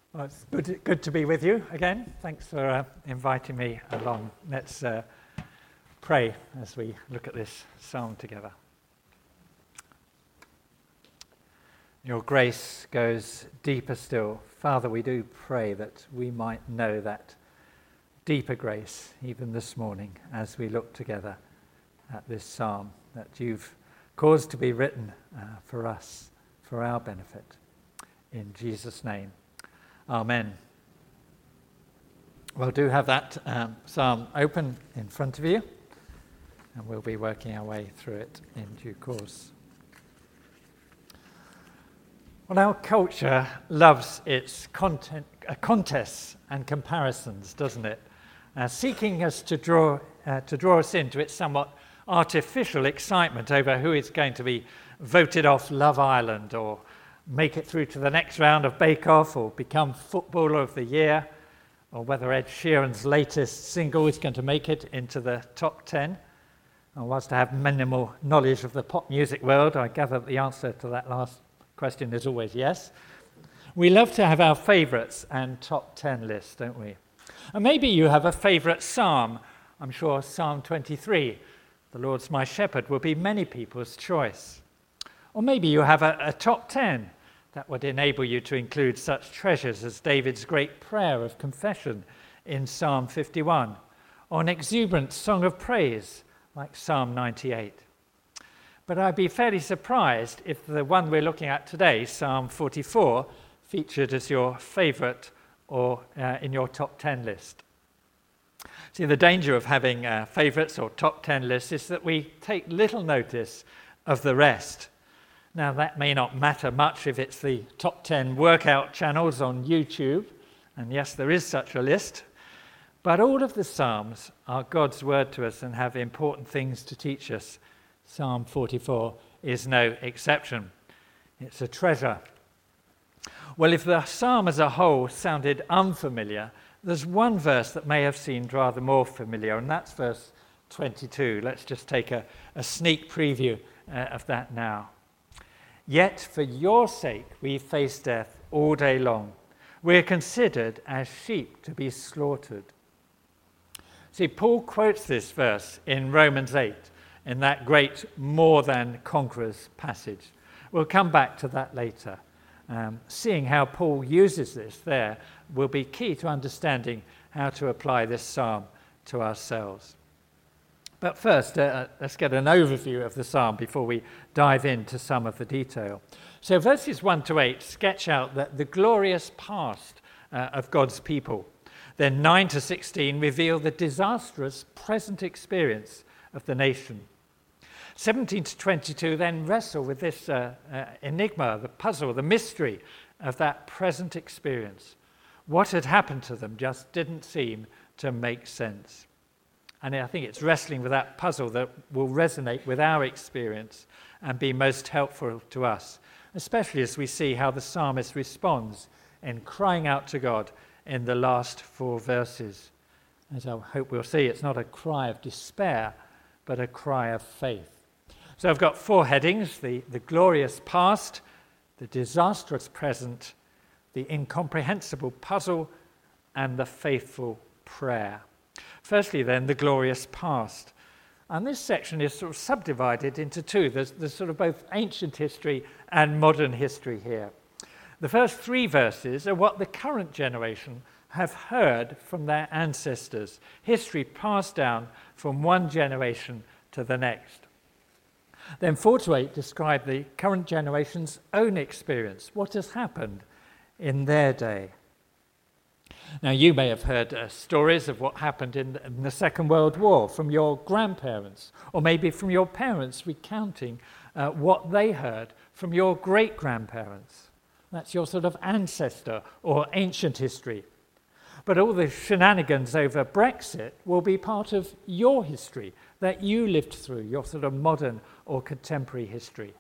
Well, it's good to be with you again. Thanks for inviting me along. Let's pray as we look at this psalm together. Your grace goes deeper still. Father, we do pray that we might know that deeper grace even this morning as we look together at this psalm that you've caused to be written for us, for our benefit. In Jesus' name. Amen. Well, do have that psalm open in front of you, and we'll be working our way through it in due course. Well, our culture loves its contests and comparisons, doesn't it? Seeking us to draw us into its somewhat artificial excitement over who is going to be voted off Love Island or make it through to the next round of Bake Off or become Footballer of the Year, or whether Ed Sheeran's latest single is going to make it into the top 10. And whilst I have minimal knowledge of the pop music world, I gather the answer to that last question is always yes. We love to have our favourites and top 10 lists, don't we? And maybe you have a favourite psalm. I'm sure Psalm 23, "The Lord's my shepherd," will be many people's choice. Or maybe you have a top 10 that would enable you to include such treasures as David's great prayer of confession in Psalm 51, or an exuberant song of praise like Psalm 98. But I'd be fairly surprised if the one we're looking at today, Psalm 44, featured as your favourite or in your top 10 list. See, the danger of having favourites or top 10 lists is that we take little notice of the rest. Now, that may not matter much if it's the top 10 workout channels on YouTube, and yes, there is such a list, but all of the Psalms are God's word to us and have important things to teach us. Psalm 44 is no exception. It's a treasure. Well, if the psalm as a whole sounded unfamiliar, there's one verse that may have seemed rather more familiar, and that's verse 22. Let's just take a sneak preview of that now. "Yet for your sake we face death all day long. We're considered as sheep to be slaughtered." See, Paul quotes this verse in Romans 8, in that great more than conquerors passage. We'll come back to that later. Seeing how Paul uses this there will be key to understanding how to apply this psalm to ourselves. But first, let's get an overview of the psalm before we dive into some of the detail. So verses 1 to 8 sketch out the glorious past of God's people. Then 9 to 16 reveal the disastrous present experience of the nation. 17 to 22 then wrestle with this enigma, the puzzle, the mystery of that present experience. What had happened to them just didn't seem to make sense. And I think it's wrestling with that puzzle that will resonate with our experience and be most helpful to us, especially as we see how the psalmist responds in crying out to God in the last 4 verses. As I hope we'll see, it's not a cry of despair, but a cry of faith. So I've got 4 headings: the glorious past, the disastrous present, the incomprehensible puzzle, and the faithful prayer. Firstly, then, the glorious past. And this section is sort of subdivided into 2. There's sort of both ancient history and modern history here. The first 3 verses are what the current generation have heard from their ancestors, history passed down from one generation to the next. Then 4 to 8 describe the current generation's own experience, what has happened in their day. Now, you may have heard stories of what happened in the Second World War from your grandparents, or maybe from your parents recounting what they heard from your great-grandparents. That's your sort of ancestor or ancient history. But all the shenanigans over Brexit will be part of your history that you lived through, your sort of modern or contemporary history.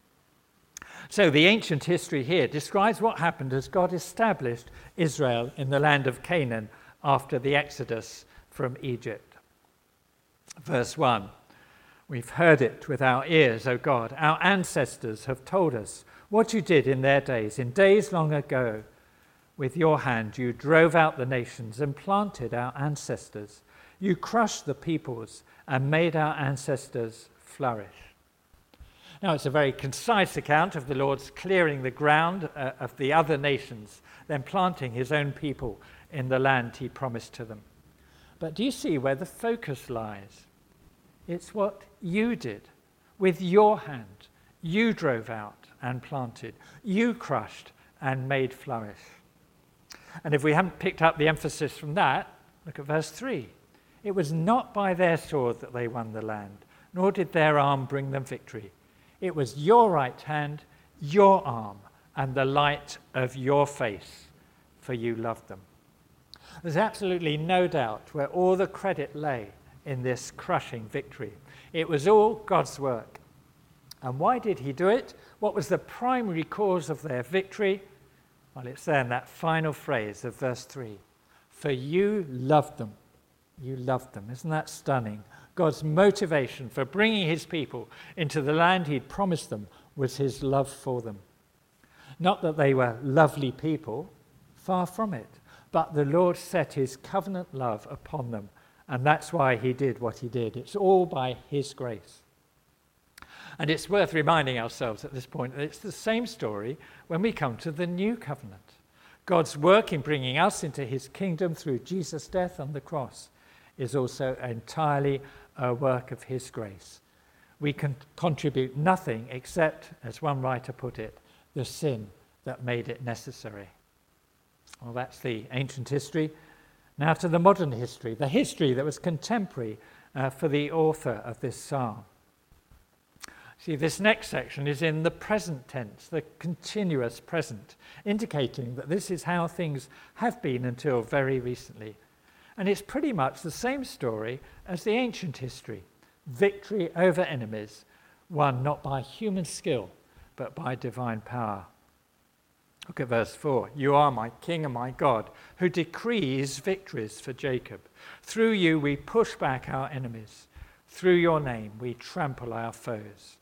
So the ancient history here describes what happened as God established Israel in the land of Canaan after the Exodus from Egypt. Verse 1, "We've heard it with our ears, O God. Our ancestors have told us what you did in their days, in days long ago, With your hand you drove out the nations and planted our ancestors. You crushed the peoples and made our ancestors flourish. Now, it's a very concise account of the Lord's clearing the ground of the other nations, then planting his own people in the land he promised to them. But do you see where the focus lies? It's what you did. With your hand, you drove out and planted. You crushed and made flourish. And if we haven't picked up the emphasis from that, look at verse 3. It was not by their sword that they won the land, nor did their arm bring them victory. It was your right hand, your arm, and the light of your face, for you loved them. There's absolutely no doubt where all the credit lay in this crushing victory. It was all God's work. And why did he do it? What was the primary cause of their victory? Well, it's there in that final phrase of verse 3. For you loved them. You loved them. Isn't that stunning? God's motivation for bringing his people into the land he'd promised them was his love for them. Not that they were lovely people, far from it, but the Lord set his covenant love upon them, and that's why he did what he did. It's all by his grace. And it's worth reminding ourselves at this point that it's the same story when we come to the new covenant. God's work in bringing us into his kingdom through Jesus' death on the cross is also entirely a work of his grace. We can contribute nothing except, as one writer put it, the sin that made it necessary. Well, that's the ancient history. Now to the modern history, the history that was contemporary for the author of this psalm. See, this next section is in the present tense, the continuous present, indicating that this is how things have been until very recently. And it's pretty much the same story as the ancient history. Victory over enemies, won not by human skill, but by divine power. Look at verse 4. You are my king and my God, who decrees victories for Jacob. Through you we push back our enemies. Through your name we trample our foes.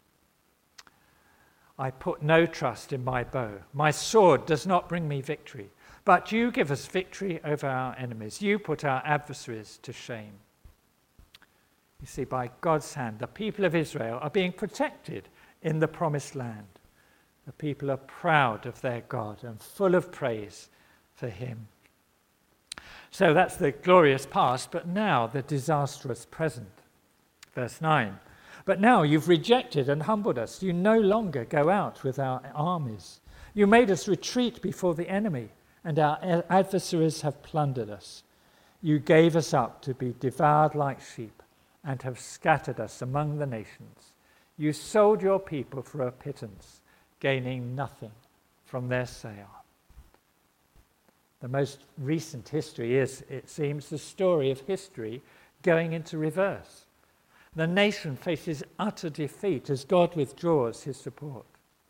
I put no trust in my bow. My sword does not bring me victory. But you give us victory over our enemies. You put our adversaries to shame. You see, by God's hand, the people of Israel are being protected in the promised land. The people are proud of their God and full of praise for him. So that's the glorious past, but now the disastrous present. Verse 9. But now you've rejected and humbled us. You no longer go out with our armies. You made us retreat before the enemy, and our adversaries have plundered us. You gave us up to be devoured like sheep and have scattered us among the nations. You sold your people for a pittance, gaining nothing from their sale. The most recent history is, it seems, the story of history going into reverse. The nation faces utter defeat as God withdraws his support.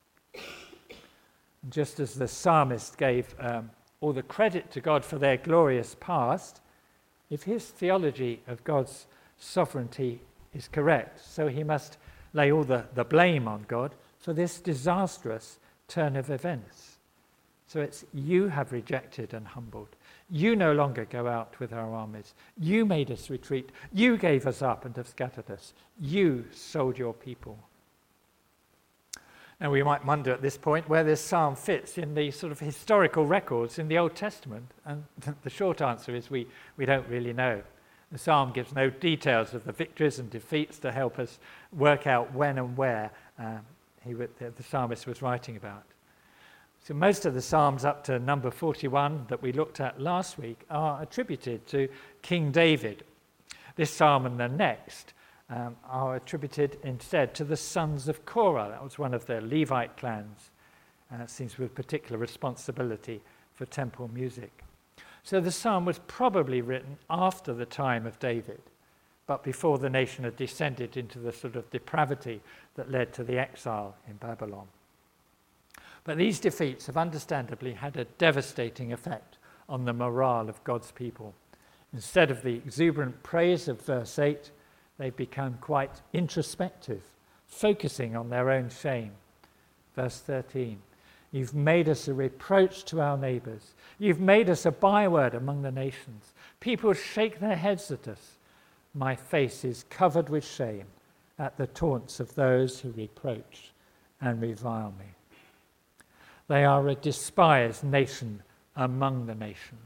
Just as the psalmist gave all the credit to God for their glorious past, if his theology of God's sovereignty is correct, so he must lay all the blame on God for this disastrous turn of events. So it's you have rejected and humbled. You no longer go out with our armies. You made us retreat. You gave us up and have scattered us. You sold your people. Now we might wonder at this point where this psalm fits in the sort of historical records in the Old Testament. And the short answer is we don't really know. The psalm gives no details of the victories and defeats to help us work out when and where the psalmist was writing about. So most of the psalms up to number 41 that we looked at last week are attributed to King David. This psalm and the next are attributed instead to the sons of Korah. That was one of the Levite clans. It seems with particular responsibility for temple music. So the psalm was probably written after the time of David, but before the nation had descended into the sort of depravity that led to the exile in Babylon. But these defeats have understandably had a devastating effect on the morale of God's people. Instead of the exuberant praise of verse 8, they've become quite introspective, focusing on their own shame. Verse 13, You've made us a reproach to our neighbors. You've made us a byword among the nations. People shake their heads at us. My face is covered with shame at the taunts of those who reproach and revile me. They are a despised nation among the nations.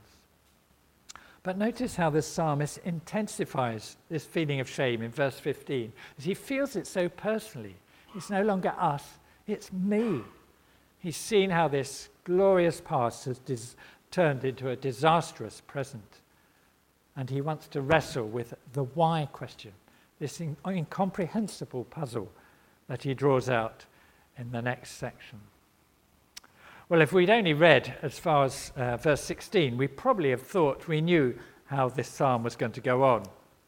But notice how the psalmist intensifies this feeling of shame in verse 15, as he feels it so personally. It's no longer us, it's me. He's seen how this glorious past has turned into a disastrous present. And he wants to wrestle with the why question, this incomprehensible puzzle that he draws out in the next section. Well, if we'd only read as far as verse 16, we probably have thought we knew how this psalm was going to go on.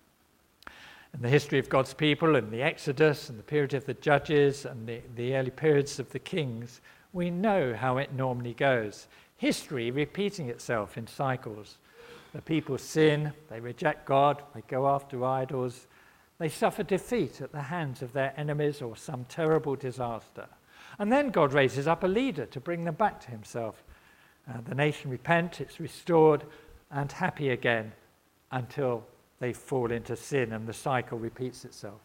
In the history of God's people, and the Exodus, and the period of the Judges, and the early periods of the Kings, we know how it normally goes. History repeating itself in cycles. The people sin, they reject God, they go after idols, they suffer defeat at the hands of their enemies or some terrible disaster. And then God raises up a leader to bring them back to himself. The nation repent, it's restored and happy again until they fall into sin and the cycle repeats itself.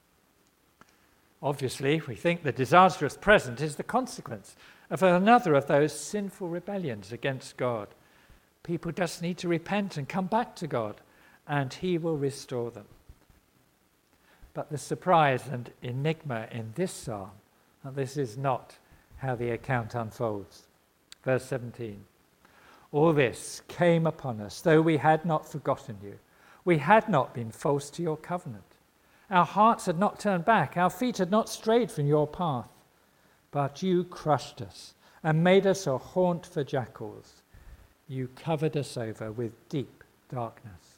Obviously, we think the disastrous present is the consequence of another of those sinful rebellions against God. People just need to repent and come back to God, and he will restore them. But the surprise and enigma in this psalm, and this is not how the account unfolds. Verse 17, all this came upon us, though we had not forgotten you. We had not been false to your covenant. Our hearts had not turned back, our feet had not strayed from your path. But you crushed us and made us a haunt for jackals. You covered us over with deep darkness.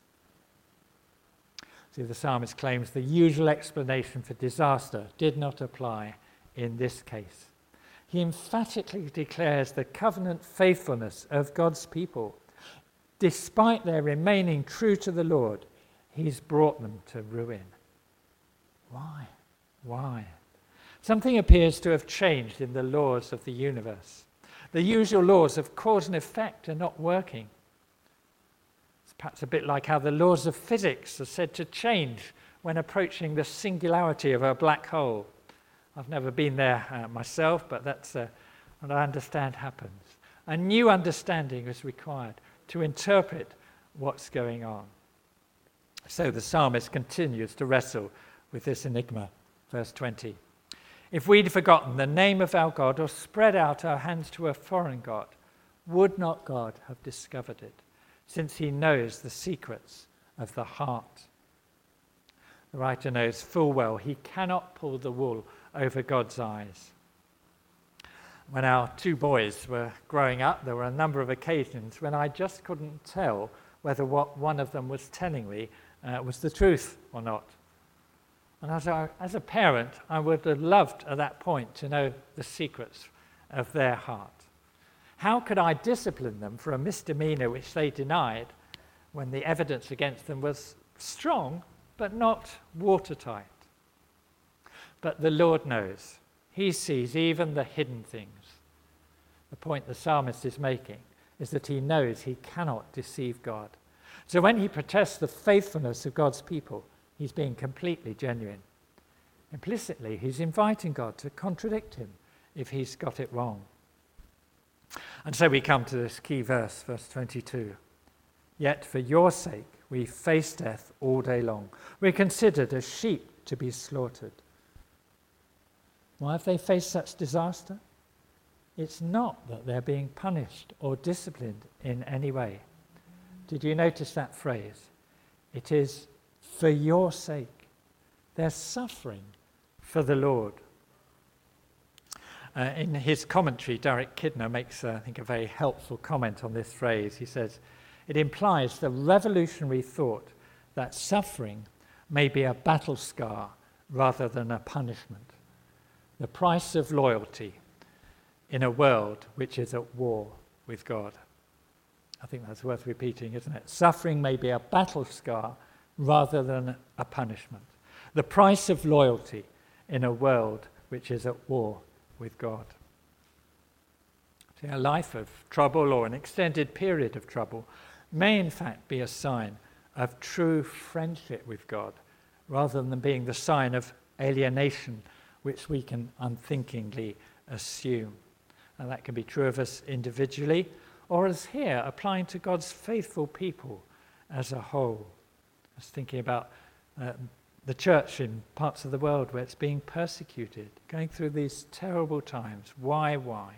See, the psalmist claims the usual explanation for disaster did not apply in this case. He emphatically declares the covenant faithfulness of God's people. Despite their remaining true to the Lord, he's brought them to ruin. Why? Why? Something appears to have changed in the laws of the universe. The usual laws of cause and effect are not working. It's perhaps a bit like how the laws of physics are said to change when approaching the singularity of a black hole. I've never been there myself, but that's what I understand happens. A new understanding is required to interpret what's going on. So the psalmist continues to wrestle with this enigma. Verse 20. If we'd forgotten the name of our God or spread out our hands to a foreign god, would not God have discovered it, since he knows the secrets of the heart? The writer knows full well he cannot pull the wool over God's eyes. When our two boys were growing up, there were a number of occasions when I just couldn't tell whether what one of them was telling me was the truth or not. And as a parent, I would have loved at that point to know the secrets of their heart. How could I discipline them for a misdemeanor which they denied when the evidence against them was strong but not watertight? But the Lord knows. He sees even the hidden things. The point the psalmist is making is that he knows he cannot deceive God. So when he protests the faithfulness of God's people, he's being completely genuine. Implicitly, he's inviting God to contradict him if he's got it wrong. And so we come to this key verse, verse 22. Yet for your sake we face death all day long. We're considered as sheep to be slaughtered. Why have they faced such disaster? It's not that they're being punished or disciplined in any way. Did you notice that phrase? It is for your sake. They're suffering for the Lord. In his commentary, Derek Kidner makes, I think, a very helpful comment on this phrase. He says, it implies the revolutionary thought that suffering may be a battle scar rather than a punishment. The price of loyalty in a world which is at war with God. I think that's worth repeating, isn't it? Suffering may be a battle scar rather than a punishment. The price of loyalty in a world which is at war with God. See, a life of trouble or an extended period of trouble may in fact be a sign of true friendship with God, rather than being the sign of alienation, which we can unthinkingly assume. And that can be true of us individually, or as here, applying to God's faithful people as a whole. I was thinking about the church in parts of the world where it's being persecuted, going through these terrible times. Why?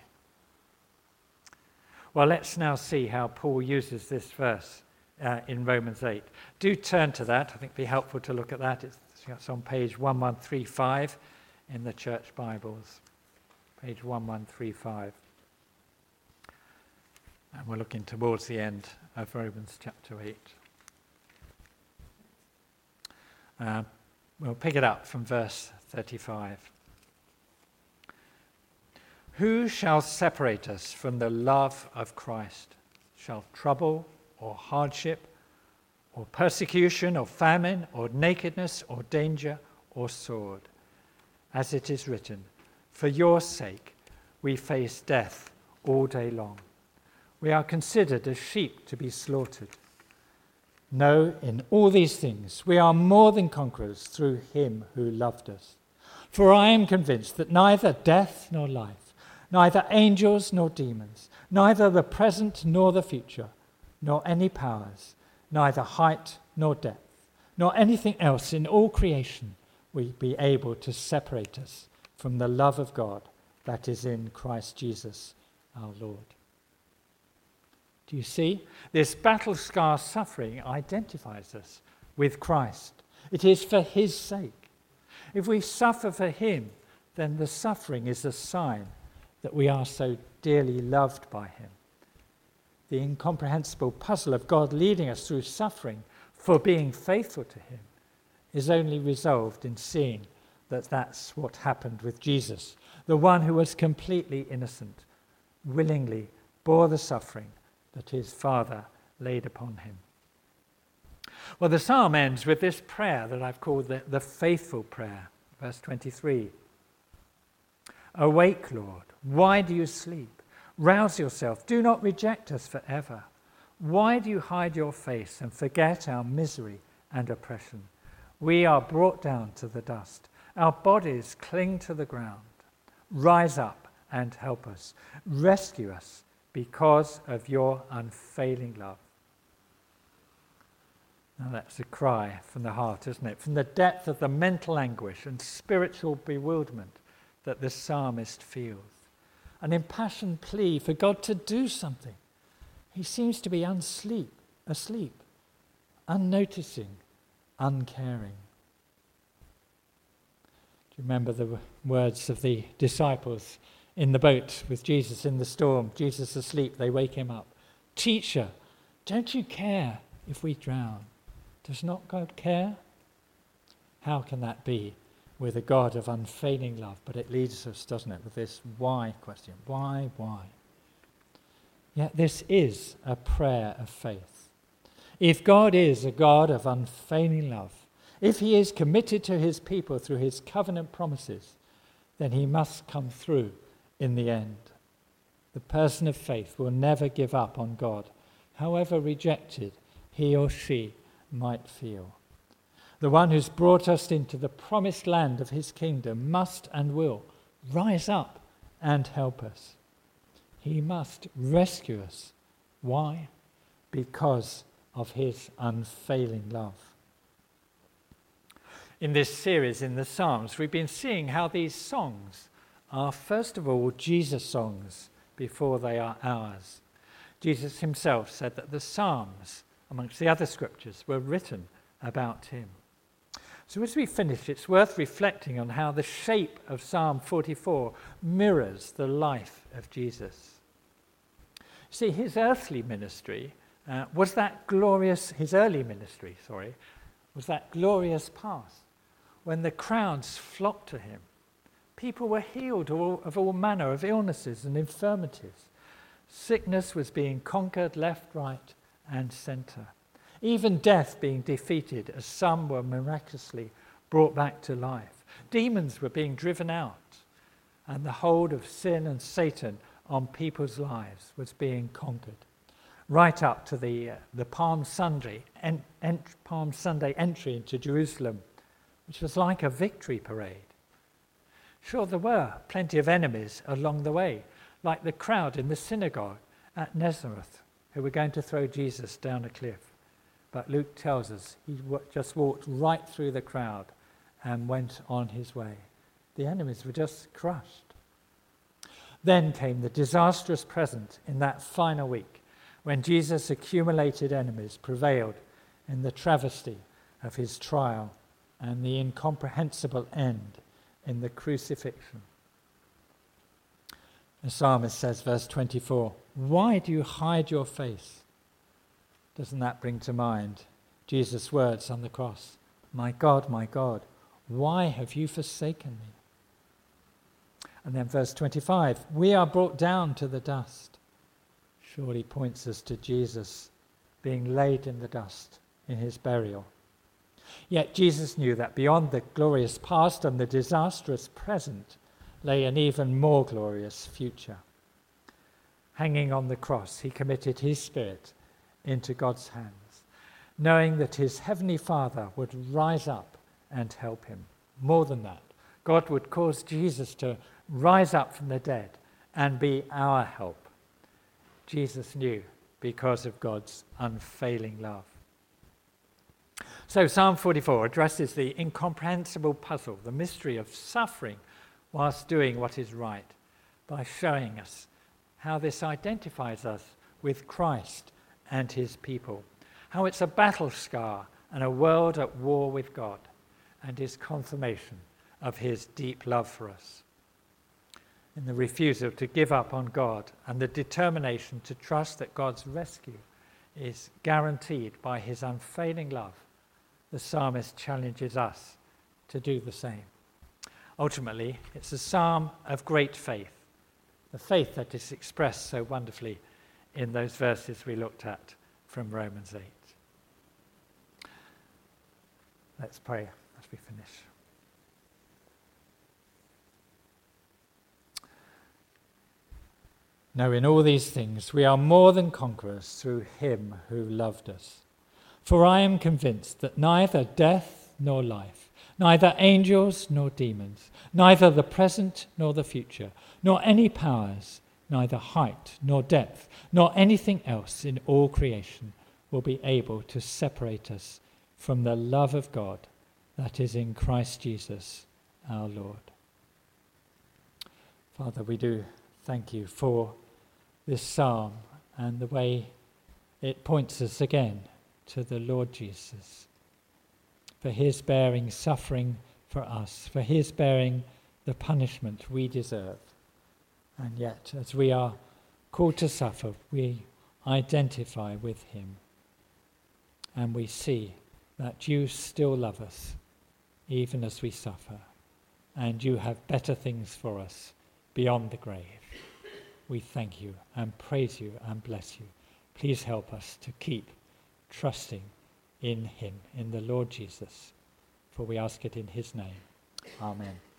Well, let's now see how Paul uses this verse in Romans 8. Do turn to that. I think it'd be helpful to look at that. It's on page 1135 in the church Bibles. Page 1135. And we're looking towards the end of Romans chapter 8. We'll pick it up from verse 35. Who shall separate us from the love of Christ? Shall trouble or hardship or persecution or famine or nakedness or danger or sword? As it is written, for your sake we face death all day long. We are considered as sheep to be slaughtered. No, in all these things we are more than conquerors through him who loved us. For I am convinced that neither death nor life, neither angels nor demons, neither the present nor the future, nor any powers, neither height nor depth, nor anything else in all creation will be able to separate us from the love of God that is in Christ Jesus our Lord. Do you see? This battle-scar suffering identifies us with Christ. It is for his sake. If we suffer for him, then the suffering is a sign that we are so dearly loved by him. The incomprehensible puzzle of God leading us through suffering for being faithful to him is only resolved in seeing that that's what happened with Jesus, the one who was completely innocent, willingly bore the suffering that his Father laid upon him. Well, the psalm ends with this prayer that I've called the faithful prayer, verse 23. Awake, Lord, why do you sleep? Rouse yourself, do not reject us forever. Why do you hide your face and forget our misery and oppression? We are brought down to the dust. Our bodies cling to the ground. Rise up and help us. Rescue us because of your unfailing love. Now that's a cry from the heart, isn't it? From the depth of the mental anguish and spiritual bewilderment that the psalmist feels. An impassioned plea for God to do something. He seems to be asleep, unnoticing, uncaring. Do you remember the words of the disciples in the boat with Jesus in the storm? Jesus asleep, they wake him up. Teacher, don't you care if we drown? Does not God care? How can that be with a God of unfailing love? But it leads us, doesn't it, with this why question. Why? Yet this is a prayer of faith. If God is a God of unfailing love, if he is committed to his people through his covenant promises, then he must come through in the end. The person of faith will never give up on God, however rejected he or she might feel. The one who's brought us into the promised land of his kingdom must and will rise up and help us. He must rescue us. Why? Because of his unfailing love. In this series in the Psalms, we've been seeing how these songs are first of all Jesus songs before they are ours. Jesus himself said that the Psalms, amongst the other scriptures, were written about him. So as we finish, it's worth reflecting on how the shape of Psalm 44 mirrors the life of Jesus. See, his early ministry was that glorious past when the crowds flocked to him. People were healed of all manner of illnesses and infirmities. Sickness was being conquered left, right, and center. Even death being defeated as some were miraculously brought back to life. Demons were being driven out, and the hold of sin and Satan on people's lives was being conquered, right up to the Palm Sunday entry into Jerusalem, which was like a victory parade. Sure, there were plenty of enemies along the way, like the crowd in the synagogue at Nazareth, who were going to throw Jesus down a cliff. But Luke tells us he just walked right through the crowd and went on his way. The enemies were just crushed. Then came the disastrous present in that final week, when Jesus' accumulated enemies prevailed in the travesty of his trial and the incomprehensible end in the crucifixion. The psalmist says, verse 24, "Why do you hide your face?" Doesn't that bring to mind Jesus' words on the cross? My God, why have you forsaken me?" And then verse 25, "We are brought down to the dust." Surely points us to Jesus being laid in the dust in his burial. Yet Jesus knew that beyond the glorious past and the disastrous present lay an even more glorious future. Hanging on the cross, he committed his spirit into God's hands, knowing that his heavenly Father would rise up and help him. More than that, God would cause Jesus to rise up from the dead and be our help. Jesus knew because of God's unfailing love. So Psalm 44 addresses the incomprehensible puzzle, the mystery of suffering whilst doing what is right, by showing us how this identifies us with Christ and his people, how it's a battle scar and a world at war with God, and his confirmation of his deep love for us. In the refusal to give up on God and the determination to trust that God's rescue is guaranteed by his unfailing love, the psalmist challenges us to do the same. Ultimately, it's a psalm of great faith, the faith that is expressed so wonderfully in those verses we looked at from Romans 8. Let's pray as we finish. No, in all these things we are more than conquerors through him who loved us. For I am convinced that neither death nor life, neither angels nor demons, neither the present nor the future, nor any powers, neither height nor depth, nor anything else in all creation will be able to separate us from the love of God that is in Christ Jesus our Lord. Father, we do thank you for this psalm and the way it points us again to the Lord Jesus, for his bearing suffering for us, for his bearing the punishment we deserve. And yet, as we are called to suffer, we identify with him. And we see that you still love us, even as we suffer. And you have better things for us beyond the grave. We thank you and praise you and bless you. Please help us to keep trusting in him, in the Lord Jesus. For we ask it in his name. Amen.